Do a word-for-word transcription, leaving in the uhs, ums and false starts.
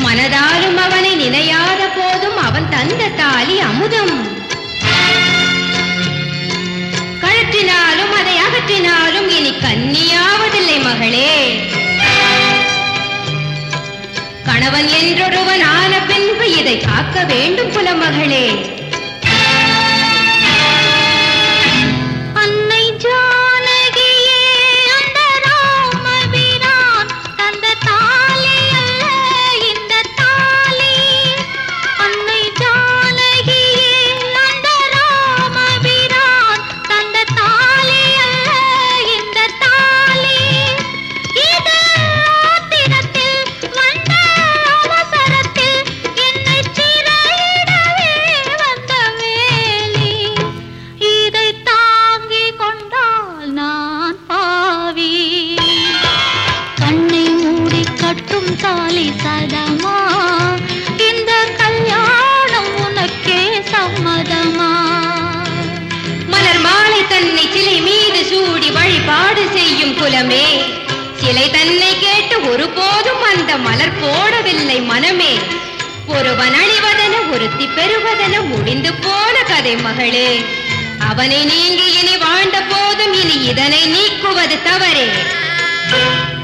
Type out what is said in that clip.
மனதாலும் அவனை நினையாத போதும் அவன் தந்த தாலி அமுதம். கழற்றினாலும் அதை அகற்றினாலும் இனி கன்னியாவதில்லை மகளே. கணவன் என்றொருவன் ஆன பின்பு இதை காக்க வேண்டும் புலமகளே. தாலி சதமா இந்த கல்யாணம் உனக்கே சம்மதமா? மலர் மாலை தன்னை சிலை மீது சூடி வழிபாடு செய்யும் குலமே. சிலை தன்னை கேட்டு ஒருபோதும் அந்த மலர் போடவில்லை மனமே. ஒருவன் அணிவதென ஒருத்தி பெறுவதென முடிந்து போன கதை மகளே. அவனை நீங்கி இனி வாழ்ந்த போதும் இனி இதனை நீக்குவது தவறே.